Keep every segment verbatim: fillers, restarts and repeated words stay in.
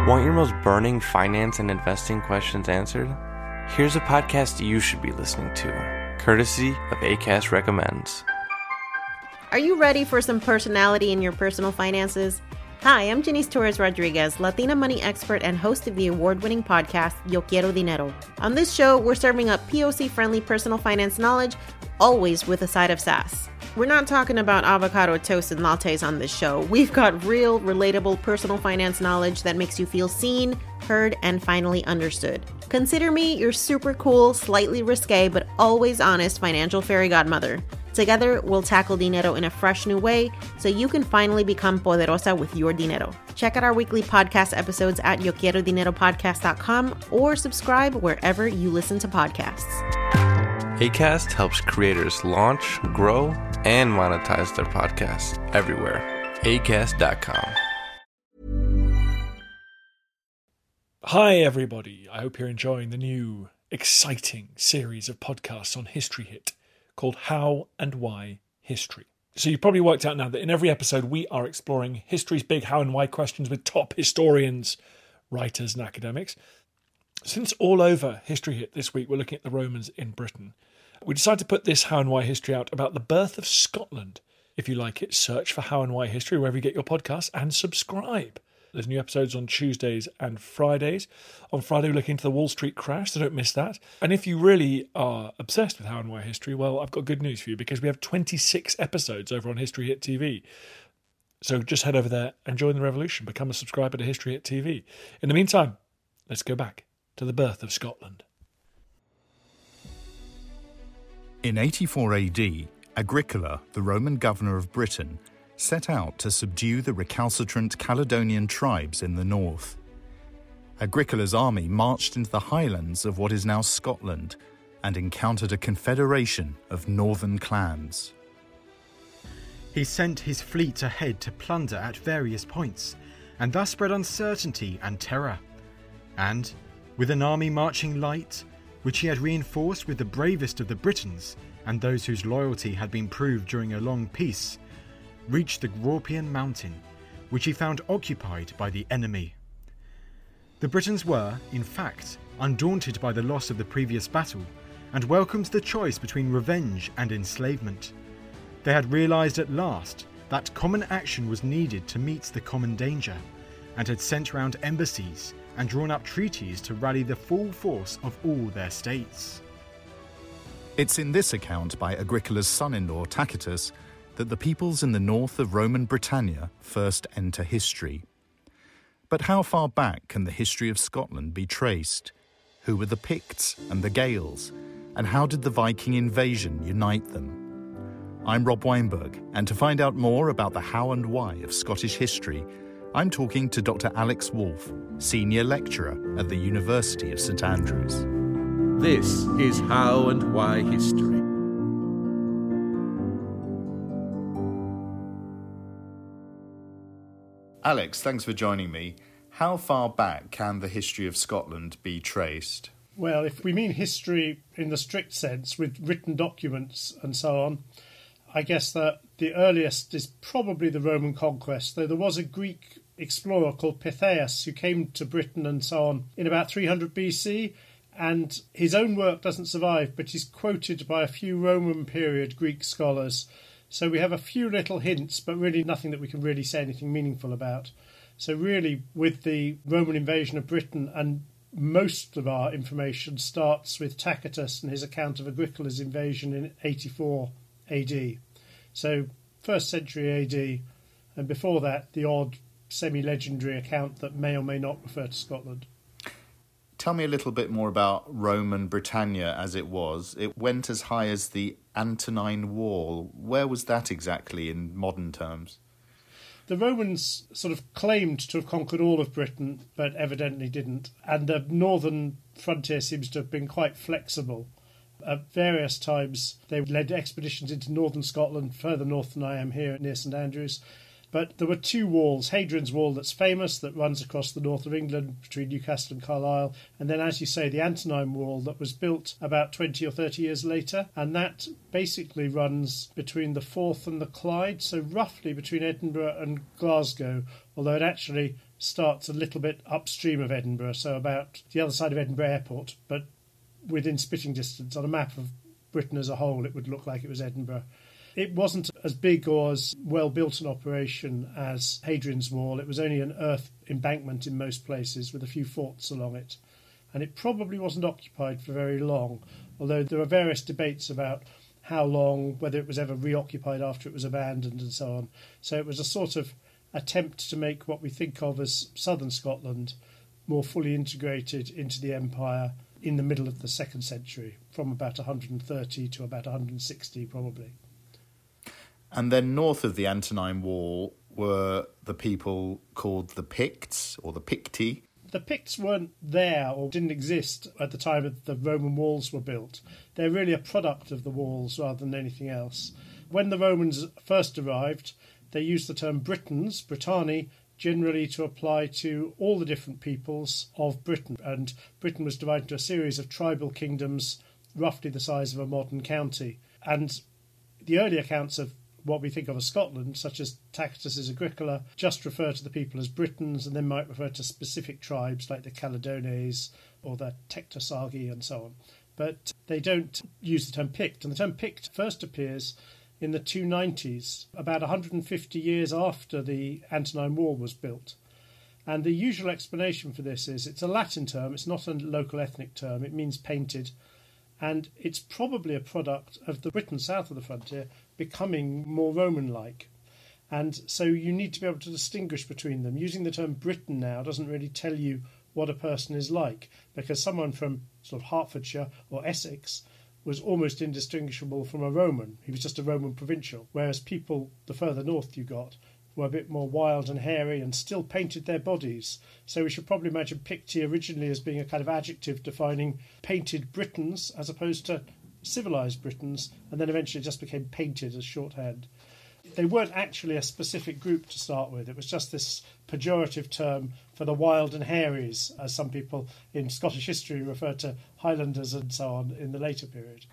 Want your most burning finance and investing questions answered? Here's a podcast you should be listening to, courtesy of Acast Recommends. Are you ready for some personality in your personal finances? Hi, I'm Janice Torres Rodriguez, Latina money expert and host of the award-winning podcast, Yo Quiero Dinero. On this show, we're serving up P O C-friendly personal finance knowledge, always with a side of sass. We're not talking about avocado toast and lattes on this show. We've got real, relatable personal finance knowledge that makes you feel seen, heard, and finally understood. Consider me your super cool, slightly risque, but always honest financial fairy godmother. Together, we'll tackle dinero in a fresh new way so you can finally become poderosa with your dinero. Check out our weekly podcast episodes at yo quiero dinero podcast dot com or subscribe wherever you listen to podcasts. Acast helps creators launch, grow, and monetize their podcasts everywhere. acast dot com. Hi, everybody. I hope you're enjoying the new, exciting series of podcasts on History Hit called How and Why History. So you've probably worked out now that in every episode we are exploring history's big how and why questions with top historians, writers and academics. Since all over History Hit this week we're looking at the Romans in Britain, we decided to put this How and Why History out about the birth of Scotland. If you like it, search for How and Why History wherever you get your podcasts and subscribe. There's new episodes on Tuesdays and Fridays. On Friday, we're looking into the Wall Street crash, so don't miss that. And if you really are obsessed with How and Why History, well, I've got good news for you because we have twenty-six episodes over on History Hit T V. So just head over there and join the revolution. Become a subscriber to History Hit T V. In the meantime, let's go back to the birth of Scotland. In eighty-four A D, Agricola, the Roman governor of Britain, set out to subdue the recalcitrant Caledonian tribes in the north. Agricola's army marched into the highlands of what is now Scotland and encountered a confederation of northern clans. He sent his fleet ahead to plunder at various points, and thus spread uncertainty and terror. And, with an army marching light, which he had reinforced with the bravest of the Britons and those whose loyalty had been proved during a long peace, reached the Grampian mountain, which he found occupied by the enemy. The Britons were, in fact, undaunted by the loss of the previous battle, and welcomed the choice between revenge and enslavement. They had realised at last that common action was needed to meet the common danger, and had sent round embassies and drawn up treaties to rally the full force of all their states. It's in this account by Agricola's son-in-law Tacitus that the peoples in the north of Roman Britannia first enter history. But how far back can the history of Scotland be traced? Who were the Picts and the Gaels? And how did the Viking invasion unite them? I'm Rob Weinberg, and to find out more about the how and why of Scottish history, I'm talking to Doctor Alex Wolff, Senior Lecturer at the University of St Andrews. This is How and Why History. Alex, thanks for joining me. How far back can the history of Scotland be traced? Well, if we mean history in the strict sense, with written documents and so on, I guess that the earliest is probably the Roman conquest, though there was a Greek explorer called Pytheas who came to Britain and so on in about three hundred B C, and his own work doesn't survive, but he's quoted by a few Roman period Greek scholars. So we have a few little hints, but really nothing that we can really say anything meaningful about. So really, with the Roman invasion of Britain, and most of our information starts with Tacitus and his account of Agricola's invasion in eighty-four A D. So first century A D, and before that, the odd semi-legendary account that may or may not refer to Scotland. Tell me a little bit more about Roman Britannia as it was. It went as high as the Antonine Wall. Where was that exactly in modern terms? The Romans sort of claimed to have conquered all of Britain, but evidently didn't. And the northern frontier seems to have been quite flexible. At various times, they led expeditions into northern Scotland, further north than I am here near St Andrews. But there were two walls, Hadrian's Wall that's famous, that runs across the north of England between Newcastle and Carlisle, and then, as you say, the Antonine Wall that was built about twenty or thirty years later, and that basically runs between the Forth and the Clyde, so roughly between Edinburgh and Glasgow, although it actually starts a little bit upstream of Edinburgh, so about the other side of Edinburgh Airport, but within spitting distance. On a map of Britain as a whole, it would look like it was Edinburgh. It wasn't as big or as well built an operation as Hadrian's Wall. It was only an earth embankment in most places with a few forts along it. And it probably wasn't occupied for very long, although there are various debates about how long, whether it was ever reoccupied after it was abandoned and so on. So it was a sort of attempt to make what we think of as southern Scotland more fully integrated into the empire in the middle of the second century, from about one hundred thirty to about one hundred sixty probably. And then north of the Antonine Wall were the people called the Picts, or the Picti. The Picts weren't there or didn't exist at the time that the Roman walls were built. They're really a product of the walls rather than anything else. When the Romans first arrived, they used the term Britons, Britanni, generally to apply to all the different peoples of Britain. And Britain was divided into a series of tribal kingdoms, roughly the size of a modern county. And the early accounts of what we think of as Scotland, such as Tacitus's Agricola, just refer to the people as Britons and then might refer to specific tribes like the Caledones or the Tectosagi and so on. But they don't use the term Pict. And the term Pict first appears in the two nineties, about one hundred fifty years after the Antonine Wall was built. And the usual explanation for this is it's a Latin term, it's not a local ethnic term, it means painted, and it's probably a product of the Britain south of the frontier becoming more Roman-like. And so you need to be able to distinguish between them. Using the term Briton now doesn't really tell you what a person is like, because someone from sort of Hertfordshire or Essex was almost indistinguishable from a Roman. He was just a Roman provincial, whereas people the further north you got were a bit more wild and hairy and still painted their bodies. So we should probably imagine Picti originally as being a kind of adjective defining painted Britons as opposed to civilised Britons, and then eventually just became painted as shorthand. They weren't actually a specific group to start with. It was just this pejorative term for the wild and hairies, as some people in Scottish history refer to Highlanders and so on in the later period.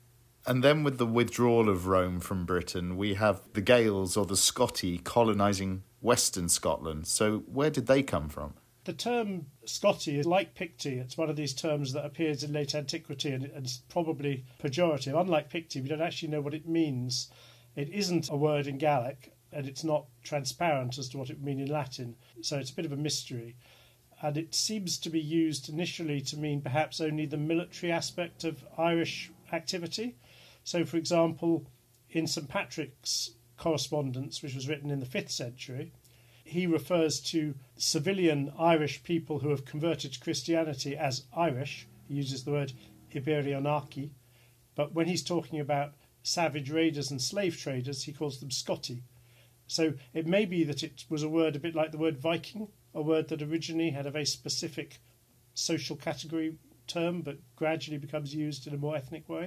And then with the withdrawal of Rome from Britain, we have the Gaels or the Scotti colonising western Scotland. So where did they come from? The term Scotti is like Picti. It's one of these terms that appears in late antiquity and it's probably pejorative. Unlike Picti, we don't actually know what it means. It isn't a word in Gaelic and it's not transparent as to what it would mean in Latin. So it's a bit of a mystery. And it seems to be used initially to mean perhaps only the military aspect of Irish activity. So, for example, in Saint Patrick's correspondence, which was written in the fifth century, he refers to civilian Irish people who have converted to Christianity as Irish. He uses the word Iberionaki. But when he's talking about savage raiders and slave traders, he calls them Scotti. So it may be that it was a word a bit like the word Viking, a word that originally had a very specific social category term, but gradually becomes used in a more ethnic way.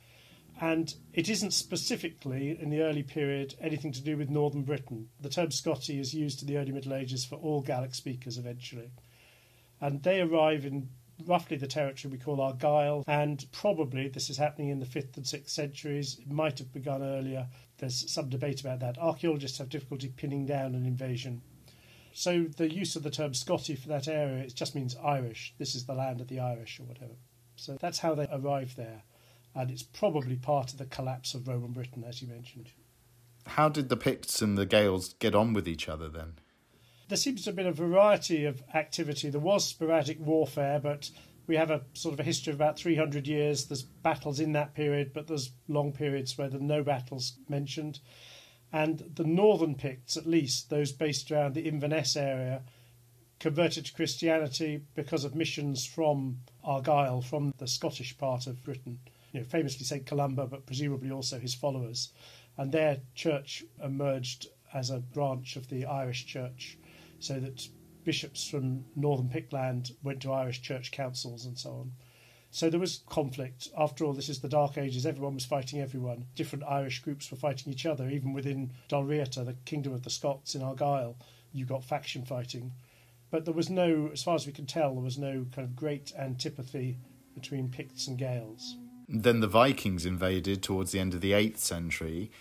And it isn't specifically, in the early period, anything to do with northern Britain. The term Scotti is used in the early Middle Ages for all Gaelic speakers eventually. And they arrive in roughly the territory we call Argyll, and probably this is happening in the fifth and sixth centuries. It might have begun earlier. There's some debate about that. Archaeologists have difficulty pinning down an invasion. So the use of the term Scotti for that area, it just means Irish. This is the land of the Irish or whatever. So that's how they arrived there. And it's probably part of the collapse of Roman Britain, as you mentioned. How did the Picts and the Gaels get on with each other then? There seems to have been a variety of activity. There was sporadic warfare, but we have a sort of a history of about three hundred years. There's battles in that period, but there's long periods where there are no battles mentioned. And the northern Picts, at least, those based around the Inverness area, converted to Christianity because of missions from Argyll, from the Scottish part of Britain. You know, famously Saint Columba, but presumably also his followers. And their church emerged as a branch of the Irish church, so that bishops from northern Pictland went to Irish church councils and so on. So there was conflict. After all, this is the Dark Ages. Everyone was fighting everyone. Different Irish groups were fighting each other. Even within Dalriata, the kingdom of the Scots in Argyll, you got faction fighting. But there was no, as far as we can tell, there was no kind of great antipathy between Picts and Gaels. Then the Vikings invaded towards the end of the eighth century.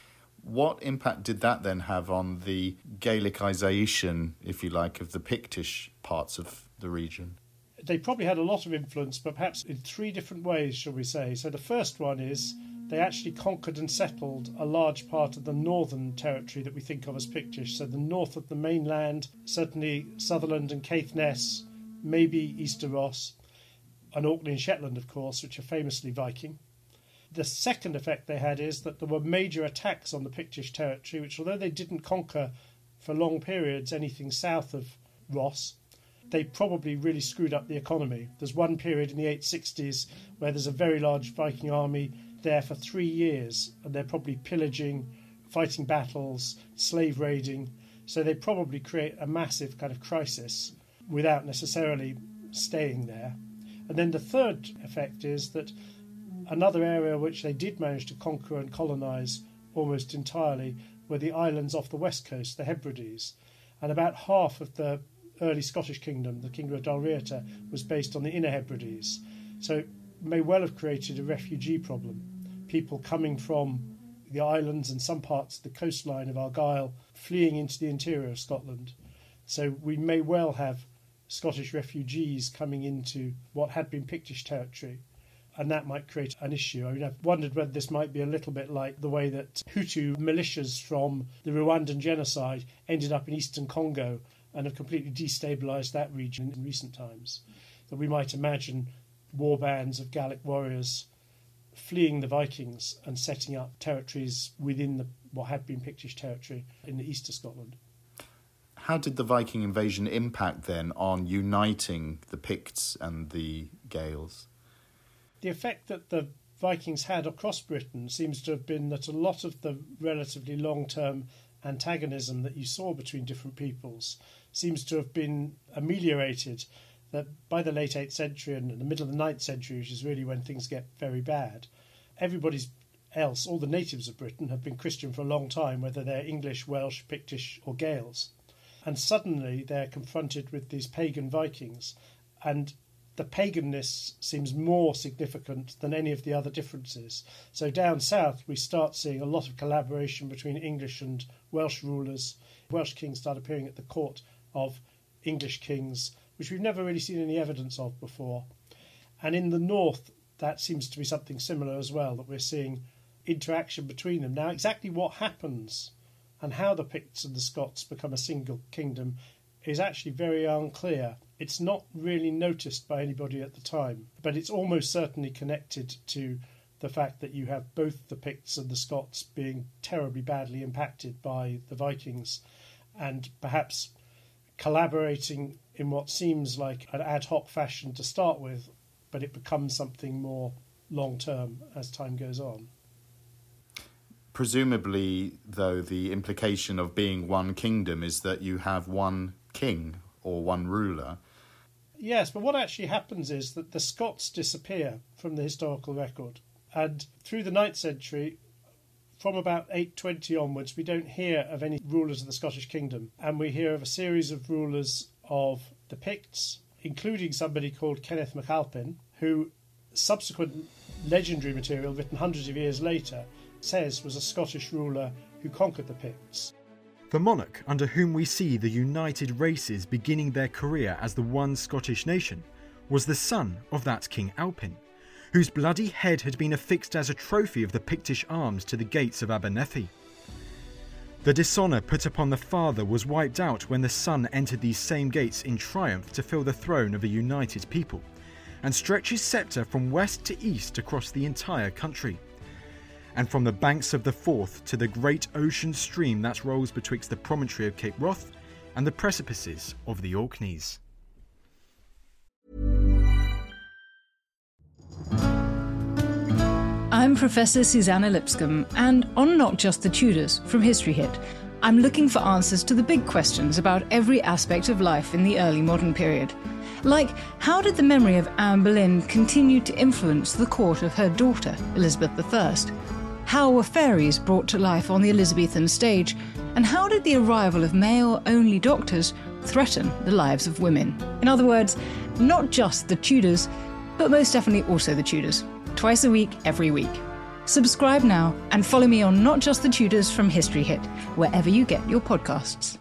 What impact did that then have on the Gaelicization, if you like, of the Pictish parts of the region? They probably had a lot of influence, but perhaps in three different ways, shall we say. So the first one is they actually conquered and settled a large part of the northern territory that we think of as Pictish. So the north of the mainland, certainly Sutherland and Caithness, maybe Easter Ross, and Orkney and Shetland, of course, which are famously Viking. The second effect they had is that there were major attacks on the Pictish territory, which, although they didn't conquer for long periods anything south of Ross, they probably really screwed up the economy. There's one period in the eight sixties where there's a very large Viking army there for three years, and they're probably pillaging, fighting battles, slave raiding. So they probably create a massive kind of crisis without necessarily staying there. And then the third effect is that another area which they did manage to conquer and colonise almost entirely were the islands off the west coast, the Hebrides. And about half of the early Scottish kingdom, the Kingdom of Dalriata, was based on the Inner Hebrides. So it may well have created a refugee problem. People coming from the islands and some parts of the coastline of Argyll fleeing into the interior of Scotland. So we may well have Scottish refugees coming into what had been Pictish territory, and that might create an issue. I mean, I've wondered whether this might be a little bit like the way that Hutu militias from the Rwandan genocide ended up in eastern Congo and have completely destabilised that region in recent times. That we might imagine war bands of Gallic warriors fleeing the Vikings and setting up territories within the, what had been Pictish territory in the east of Scotland. How did the Viking invasion impact then on uniting the Picts and the Gaels? The effect that the Vikings had across Britain seems to have been that a lot of the relatively long-term antagonism that you saw between different peoples seems to have been ameliorated, that by the late eighth century and the middle of the ninth century, which is really when things get very bad, everybody else, all the natives of Britain, have been Christian for a long time, whether they're English, Welsh, Pictish or Gaels. And suddenly they're confronted with these pagan Vikings, and the paganness seems more significant than any of the other differences. So down south, we start seeing a lot of collaboration between English and Welsh rulers. Welsh kings start appearing at the court of English kings, which we've never really seen any evidence of before. And in the north, that seems to be something similar as well, that we're seeing interaction between them. Now, exactly what happens and how the Picts and the Scots become a single kingdom is actually very unclear. It's not really noticed by anybody at the time, but it's almost certainly connected to the fact that you have both the Picts and the Scots being terribly badly impacted by the Vikings and perhaps collaborating in what seems like an ad hoc fashion to start with, but it becomes something more long-term as time goes on. Presumably, though, the implication of being one kingdom is that you have one king or one ruler. Yes, but what actually happens is that the Scots disappear from the historical record. And through the ninth century, from about eight twenty onwards, we don't hear of any rulers of the Scottish kingdom. And we hear of a series of rulers of the Picts, including somebody called Kenneth MacAlpin, who subsequent legendary material written hundreds of years later says was a Scottish ruler who conquered the Picts. The monarch under whom we see the united races beginning their career as the one Scottish nation was the son of that King Alpin, whose bloody head had been affixed as a trophy of the Pictish arms to the gates of Abernethy. The dishonour put upon the father was wiped out when the son entered these same gates in triumph to fill the throne of a united people, and stretch his sceptre from west to east across the entire country, and from the banks of the Forth to the great ocean stream that rolls betwixt the promontory of Cape Wrath and the precipices of the Orkneys. I'm Professor Susanna Lipscomb, and on Not Just the Tudors from History Hit, I'm looking for answers to the big questions about every aspect of life in the early modern period. Like, how did the memory of Anne Boleyn continue to influence the court of her daughter, Elizabeth the First? How were fairies brought to life on the Elizabethan stage? And how did the arrival of male-only doctors threaten the lives of women? In other words, not just the Tudors, but most definitely also the Tudors. Twice a week, every week. Subscribe now and follow me on Not Just the Tudors from History Hit, wherever you get your podcasts.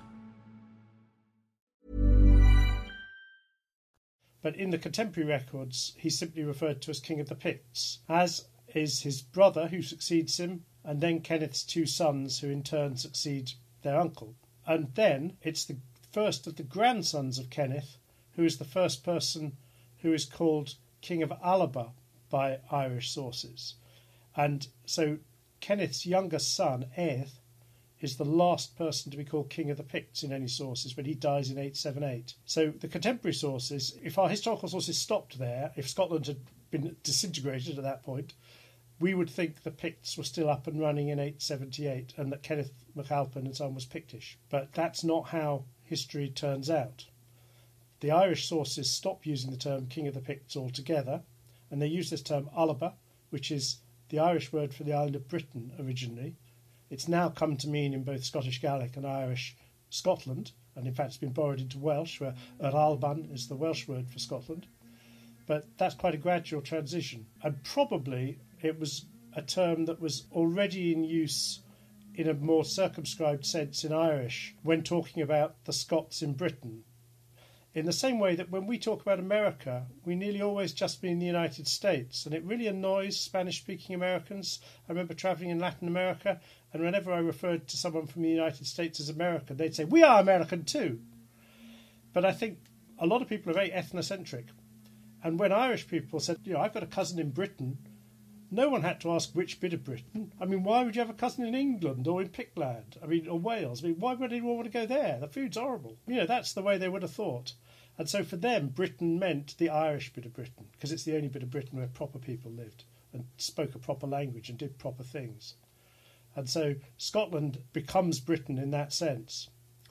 But in the contemporary records, he's simply referred to as King of the Picts, as is his brother who succeeds him, and then Kenneth's two sons who in turn succeed their uncle. And then it's the first of the grandsons of Kenneth who is the first person who is called King of Alba by Irish sources. And so Kenneth's youngest son, Aedh, is the last person to be called King of the Picts in any sources, but he dies in eight seventy-eight. So the contemporary sources, if our historical sources stopped there, if Scotland had been disintegrated at that point, we would think the Picts were still up and running in eight seventy-eight and that Kenneth MacAlpin and so on was Pictish. But that's not how history turns out. The Irish sources stop using the term King of the Picts altogether, and they use this term Alba, which is the Irish word for the island of Britain originally. It's now come to mean in both Scottish Gaelic and Irish Scotland, and in fact it's been borrowed into Welsh, where Yr Alban is the Welsh word for Scotland. But that's quite a gradual transition, and probably it was a term that was already in use in a more circumscribed sense in Irish when talking about the Scots in Britain. In the same way that when we talk about America, we nearly always just mean the United States, and it really annoys Spanish-speaking Americans. I remember travelling in Latin America, and whenever I referred to someone from the United States as American, they'd say, "We are American too." But I think a lot of people are very ethnocentric, and when Irish people said, you know, I've got a cousin in Britain, no one had to ask which bit of Britain. I mean, why would you have a cousin in England or in Pictland? I mean, or Wales? I mean, why would anyone want to go there? The food's horrible. You know, that's the way they would have thought. And so for them, Britain meant the Irish bit of Britain, because it's the only bit of Britain where proper people lived and spoke a proper language and did proper things. And so Scotland becomes Britain in that sense.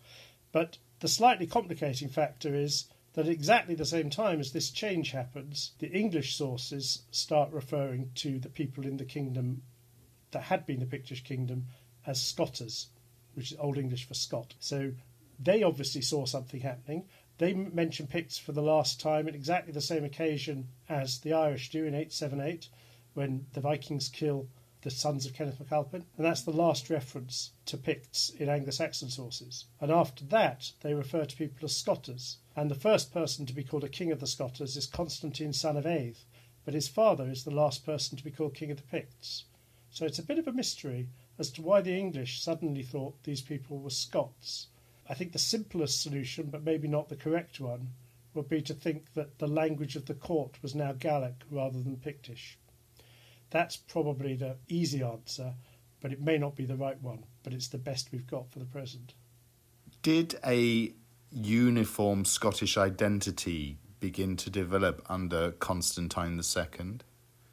But the slightly complicating factor is that at exactly the same time as this change happens, the English sources start referring to the people in the kingdom that had been the Pictish kingdom as Scotters, which is Old English for Scot. So they obviously saw something happening. They mention Picts for the last time at exactly the same occasion as the Irish do in eight seventy-eight, when the Vikings kill the sons of Kenneth MacAlpin, and that's the last reference to Picts in Anglo-Saxon sources. And after that, they refer to people as Scotters, and the first person to be called a king of the Scotters is Constantine, son of Aedh, but his father is the last person to be called king of the Picts. So it's a bit of a mystery as to why the English suddenly thought these people were Scots. I think the simplest solution, but maybe not the correct one, would be to think that the language of the court was now Gaelic rather than Pictish. That's probably the easy answer, but it may not be the right one, but it's the best we've got for the present. Did a uniform Scottish identity begin to develop under Constantine the Second?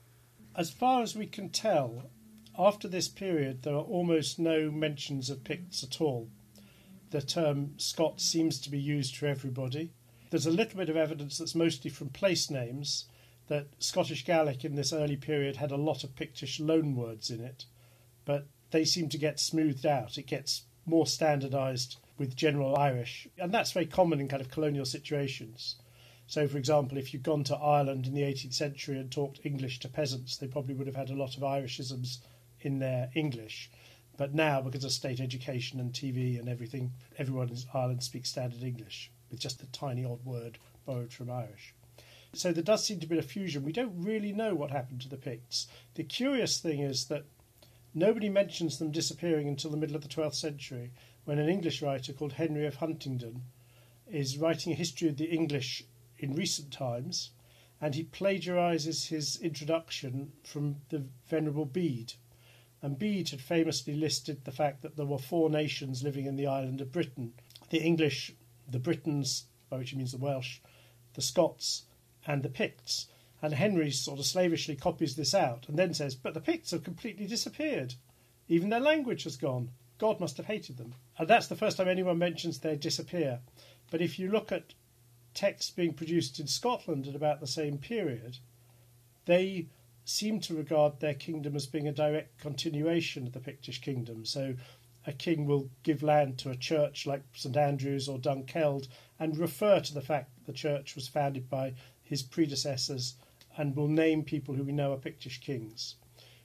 As far as we can tell, after this period there are almost no mentions of Picts at all. The term Scot seems to be used for everybody. There's a little bit of evidence that's mostly from place names, that Scottish Gaelic in this early period had a lot of Pictish loanwords in it, but they seem to get smoothed out. It gets more standardised with general Irish, and that's very common in kind of colonial situations. So, for example, if you'd gone to Ireland in the eighteenth century and talked English to peasants, they probably would have had a lot of Irishisms in their English. But now, because of state education and T V and everything, everyone in Ireland speaks standard English, with just a tiny odd word borrowed from Irish. So there does seem to be a fusion. We don't really know what happened to the Picts. The curious thing is that nobody mentions them disappearing until the middle of the twelfth century, when an English writer called Henry of Huntingdon is writing a history of the English in recent times, and he plagiarises his introduction from the Venerable Bede. And Bede had famously listed the fact that there were four nations living in the island of Britain: the English, the Britons, by which he means the Welsh, the Scots, and the Picts. And Henry sort of slavishly copies this out and then says, but the Picts have completely disappeared. Even their language has gone. God must have hated them. And that's the first time anyone mentions they disappear. But if you look at texts being produced in Scotland at about the same period, they seem to regard their kingdom as being a direct continuation of the Pictish kingdom. So a king will give land to a church like St Andrews or Dunkeld and refer to the fact that the church was founded by his predecessors and will name people who we know are Pictish kings.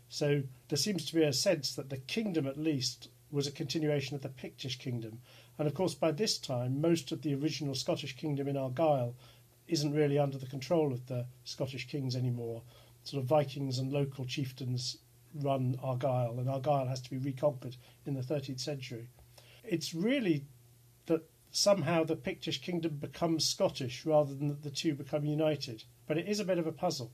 So there seems to be a sense that the kingdom, at least, was a continuation of the Pictish kingdom. And of course, by this time, most of the original Scottish kingdom in Argyll isn't really under the control of the Scottish kings anymore. Sort of Vikings and local chieftains run Argyll, and Argyll has to be reconquered in the thirteenth century. It's really that somehow the Pictish kingdom becomes Scottish rather than that the two become united. But it is a bit of a puzzle.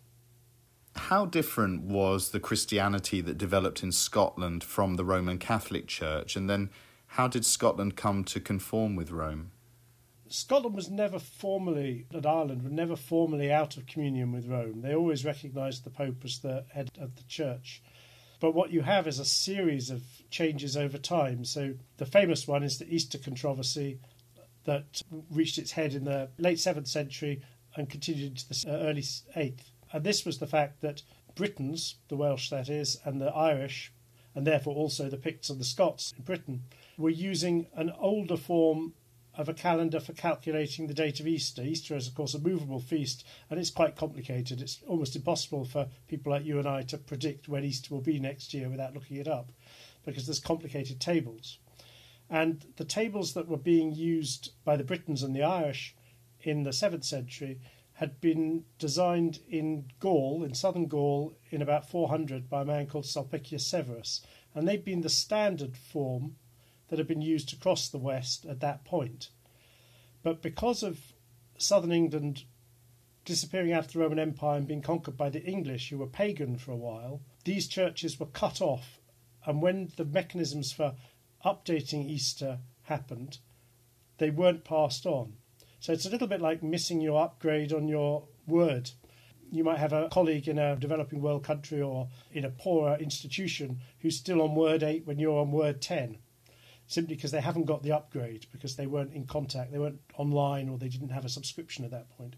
How different was the Christianity that developed in Scotland from the Roman Catholic Church? And then how did Scotland come to conform with Rome? Scotland was never formally, and Ireland were never formally out of communion with Rome. They always recognised the Pope as the head of the church. But what you have is a series of changes over time. So the famous one is the Easter controversy that reached its head in the late seventh century and continued into the early eighth. And this was the fact that Britons, the Welsh that is, and the Irish, and therefore also the Picts and the Scots in Britain, were using an older form of a calendar for calculating the date of Easter. Easter is, of course, a movable feast, and it's quite complicated. It's almost impossible for people like you and I to predict when Easter will be next year without looking it up, because there's complicated tables. And the tables that were being used by the Britons and the Irish in the seventh century had been designed in Gaul, in southern Gaul, in about four hundred by a man called Sulpicius Severus. And they'd been the standard form that had been used across the West at that point. But because of southern England disappearing out of the Roman Empire and being conquered by the English, who were pagan for a while, these churches were cut off. And when the mechanisms for updating Easter happened, they weren't passed on. So it's a little bit like missing your upgrade on your Word. You might have a colleague in a developing world country or in a poorer institution who's still on Word eight when you're on Word ten, simply because they haven't got the upgrade, because they weren't in contact, they weren't online, or they didn't have a subscription at that point.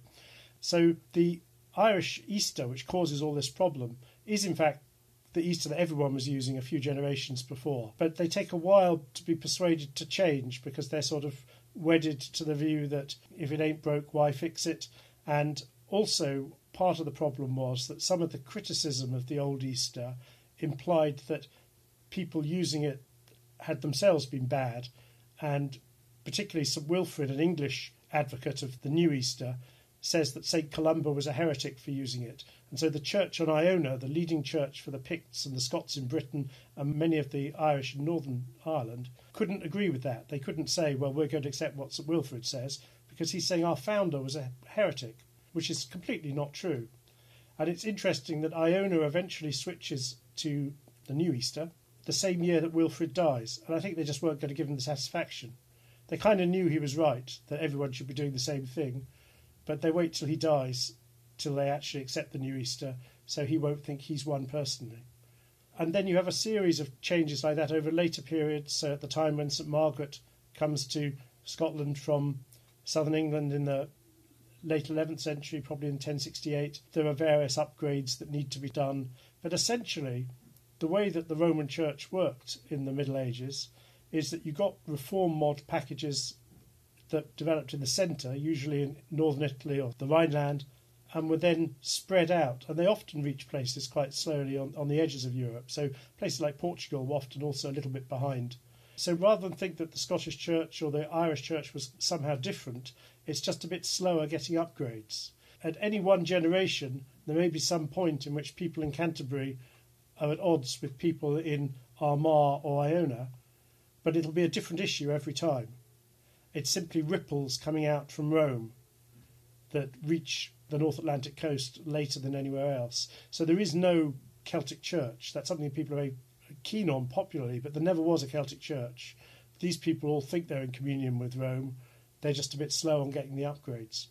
So the Irish Easter, which causes all this problem, is in fact the Easter that everyone was using a few generations before. But they take a while to be persuaded to change, because they're sort of wedded to the view that if it ain't broke, why fix it? And also part of the problem was that some of the criticism of the old Easter implied that people using it had themselves been bad, and particularly St Wilfrid, an English advocate of the new Easter, says that Saint Columba was a heretic for using it. And so the church on Iona, the leading church for the Picts and the Scots in Britain and many of the Irish in Northern Ireland, couldn't agree with that. They couldn't say, well, we're going to accept what St Wilfrid says, because he's saying our founder was a heretic, which is completely not true. And it's interesting that Iona eventually switches to the new Easter the same year that Wilfrid dies, and I think they just weren't going to give him the satisfaction. They kind of knew he was right, that everyone should be doing the same thing, but they wait till he dies, till they actually accept the new Easter, so he won't think he's one personally. And then you have a series of changes like that over later periods. So at the time when St Margaret comes to Scotland from southern England in the late eleventh century, probably in ten sixty-eight, there are various upgrades that need to be done. But essentially, the way that the Roman Church worked in the Middle Ages is that you got reform mod packages that developed in the centre, usually in northern Italy or the Rhineland, and were then spread out. And they often reach places quite slowly on, on the edges of Europe. So places like Portugal were often also a little bit behind. So rather than think that the Scottish Church or the Irish Church was somehow different, it's just a bit slower getting upgrades. At any one generation, there may be some point in which people in Canterbury are at odds with people in Armagh or Iona, but it'll be a different issue every time. It's simply ripples coming out from Rome that reach the North Atlantic coast later than anywhere else. So there is no Celtic Church. That's something people are very keen on popularly, but there never was a Celtic Church. These people all think they're in communion with Rome. They're just a bit slow on getting the upgrades.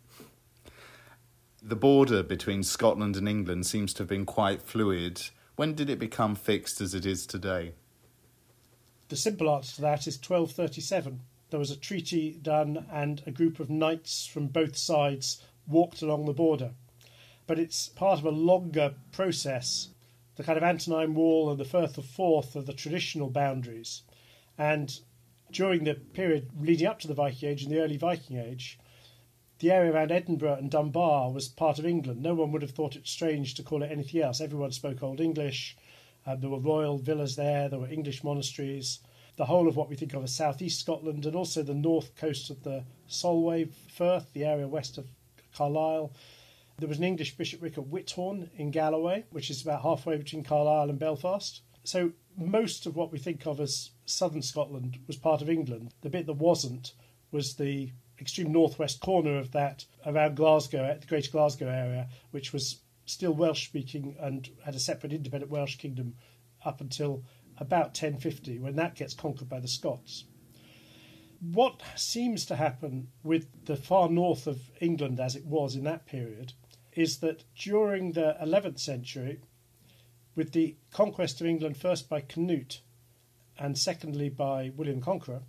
The border between Scotland and England seems to have been quite fluid. When did it become fixed as it is today? The simple answer to that is twelve thirty-seven. There was a treaty done and a group of knights from both sides walked along the border. But it's part of a longer process. The kind of Antonine Wall and the Firth of Forth are the traditional boundaries. And during the period leading up to the Viking Age and the early Viking Age, the area around Edinburgh and Dunbar was part of England. No one would have thought it strange to call it anything else. Everyone spoke Old English. Uh, there were royal villas there, there were English monasteries, the whole of what we think of as southeast Scotland, and also the north coast of the Solway Firth, the area west of Carlisle. There was an English bishopric at Whithorn in Galloway, which is about halfway between Carlisle and Belfast. So most of what we think of as southern Scotland was part of England. The bit that wasn't was the extreme northwest corner of that around Glasgow, the Greater Glasgow area, which was still Welsh-speaking and had a separate independent Welsh kingdom up until about ten fifty, when that gets conquered by the Scots. What seems to happen with the far north of England as it was in that period is that during the eleventh century, with the conquest of England first by Canute and secondly by William the Conqueror,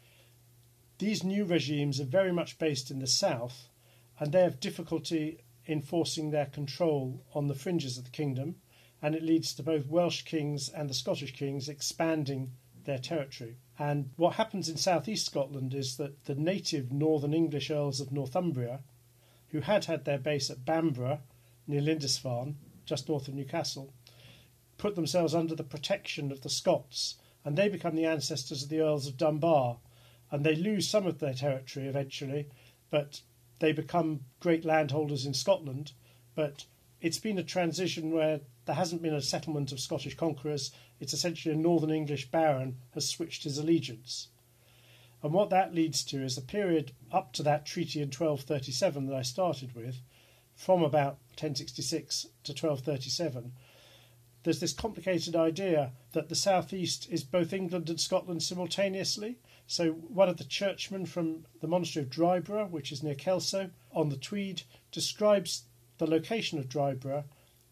these new regimes are very much based in the south, and they have difficulty enforcing their control on the fringes of the kingdom, and it leads to both Welsh kings and the Scottish kings expanding their territory. And what happens in southeast Scotland is that the native northern English Earls of Northumbria, who had had their base at Bamborough, near Lindisfarne, just north of Newcastle, put themselves under the protection of the Scots, and they become the ancestors of the Earls of Dunbar, and they lose some of their territory eventually, but they become great landholders in Scotland. But it's been a transition where there hasn't been a settlement of Scottish conquerors. It's essentially a northern English baron has switched his allegiance. And what that leads to is a period up to that treaty in twelve thirty-seven that I started with, from about ten sixty-six to twelve thirty-seven, there's this complicated idea that the southeast is both England and Scotland simultaneously. So one of the churchmen from the monastery of Dryborough, which is near Kelso on the Tweed, describes the location of Dryborough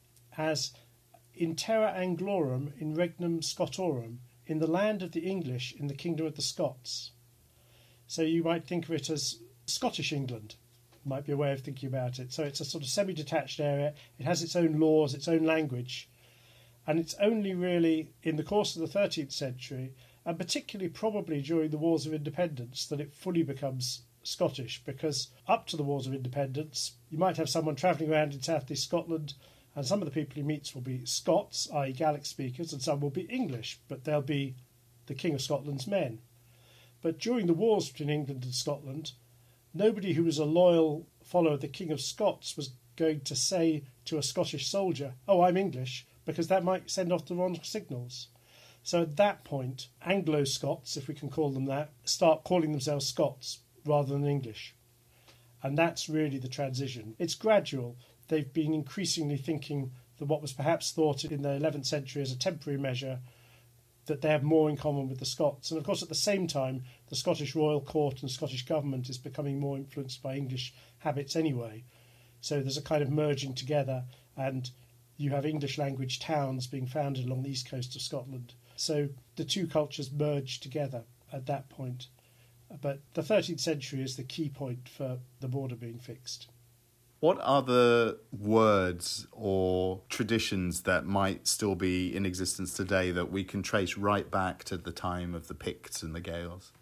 as in terra Anglorum in regnum Scotorum, in the land of the English in the kingdom of the Scots. So you might think of it as Scottish England, might be a way of thinking about it. So it's a sort of semi-detached area. It has its own laws, its own language. And it's only really in the course of the thirteenth century, and particularly probably during the Wars of Independence, that it fully becomes Scottish, because up to the Wars of Independence, you might have someone travelling around in South East Scotland, and some of the people he meets will be Scots, that is. Gaelic speakers, and some will be English, but they'll be the King of Scotland's men. But during the wars between England and Scotland, nobody who was a loyal follower of the King of Scots was going to say to a Scottish soldier, "Oh, I'm English," because that might send off the wrong signals. So at that point, Anglo-Scots, if we can call them that, start calling themselves Scots rather than English. And that's really the transition. It's gradual. They've been increasingly thinking that what was perhaps thought in the eleventh century as a temporary measure, that they have more in common with the Scots. And of course, at the same time, the Scottish royal court and Scottish government is becoming more influenced by English habits anyway. So there's a kind of merging together, and you have English language towns being founded along the east coast of Scotland. So the two cultures merge together at that point. But the thirteenth century is the key point for the border being fixed. What are the words or traditions that might still be in existence today that we can trace right back to the time of the Picts and the Gaels?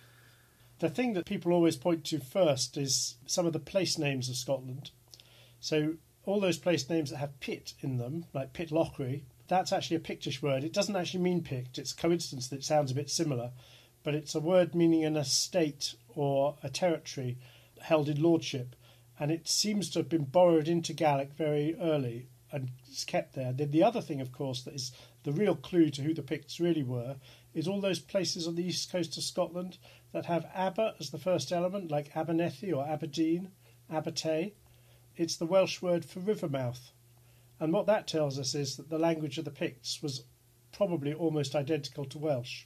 The thing that people always point to first is some of the place names of Scotland. So all those place names that have Pit in them, like Pitlochry, that's actually a Pictish word. It doesn't actually mean Pict. It's a coincidence that it sounds a bit similar. But it's a word meaning an estate or a territory held in lordship. And it seems to have been borrowed into Gaelic very early and it's kept there. Then the other thing, of course, that is the real clue to who the Picts really were is all those places on the east coast of Scotland that have Aber as the first element, like Abernethy or Aberdeen, Abertay. It's the Welsh word for river mouth. And what that tells us is that the language of the Picts was probably almost identical to Welsh.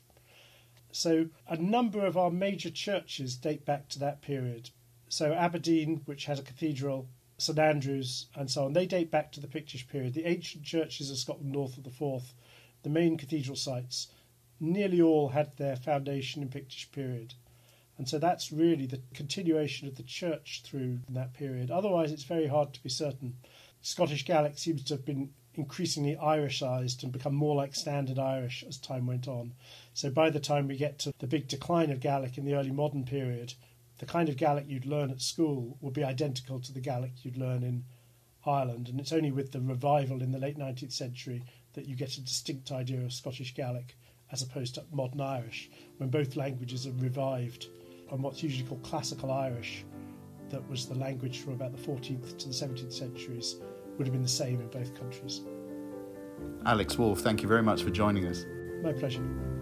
So a number of our major churches date back to that period. So Aberdeen, which has a cathedral, St Andrews and so on, they date back to the Pictish period. The ancient churches of Scotland north of the Forth, the main cathedral sites, nearly all had their foundation in Pictish period. And so that's really the continuation of the church through that period. Otherwise, it's very hard to be certain. Scottish Gaelic seems to have been increasingly Irishised and become more like Standard Irish as time went on. So by the time we get to the big decline of Gaelic in the early modern period, the kind of Gaelic you'd learn at school would be identical to the Gaelic you'd learn in Ireland, and it's only with the revival in the late nineteenth century that you get a distinct idea of Scottish Gaelic as opposed to modern Irish, when both languages are revived, and what's usually called classical Irish, that was the language from about the fourteenth to the seventeenth centuries, would have been the same in both countries. Alex Wolff, thank you very much for joining us. My pleasure.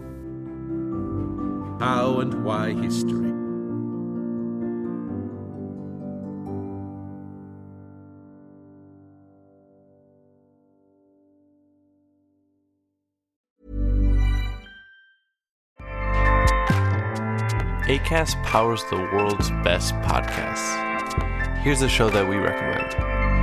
How and Why History. Acast powers the world's best podcasts. Here's a show that we recommend.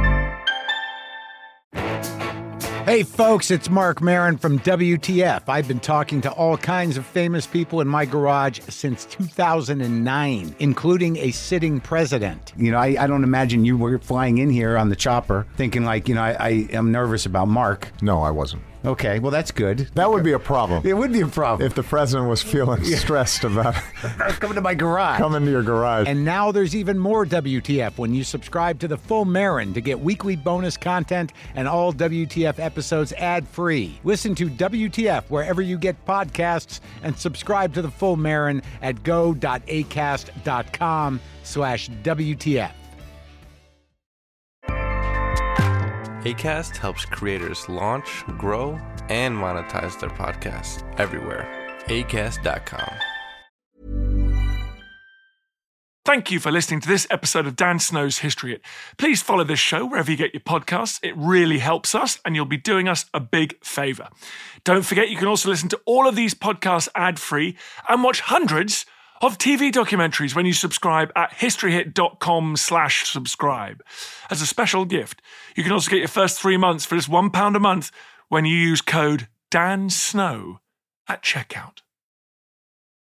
Hey folks, it's Mark Maron from W T F. I've been talking to all kinds of famous people in my garage since two thousand nine, including a sitting president. You know, I, I don't imagine you were flying in here on the chopper thinking like, you know, I, I am nervous about Mark. No, I wasn't. Okay, well, that's good. That would be a problem. It would be a problem. If the president was feeling stressed about coming to my garage. Coming to your garage. And now there's even more W T F when you subscribe to the Full Marin to get weekly bonus content and all W T F episodes ad-free. Listen to W T F wherever you get podcasts and subscribe to the Full Marin at go.acast.com slash WTF. Acast helps creators launch, grow, and monetize their podcasts everywhere. acast dot com. Thank you for listening to this episode of Dan Snow's History Hit. Please follow this show wherever you get your podcasts. It really helps us, and you'll be doing us a big favour. Don't forget, you can also listen to all of these podcasts ad-free and watch hundreds of T V documentaries when you subscribe at historyhit.com slash subscribe. As a special gift, you can also get your first three months for just one pound a month when you use code DANSNOW at checkout.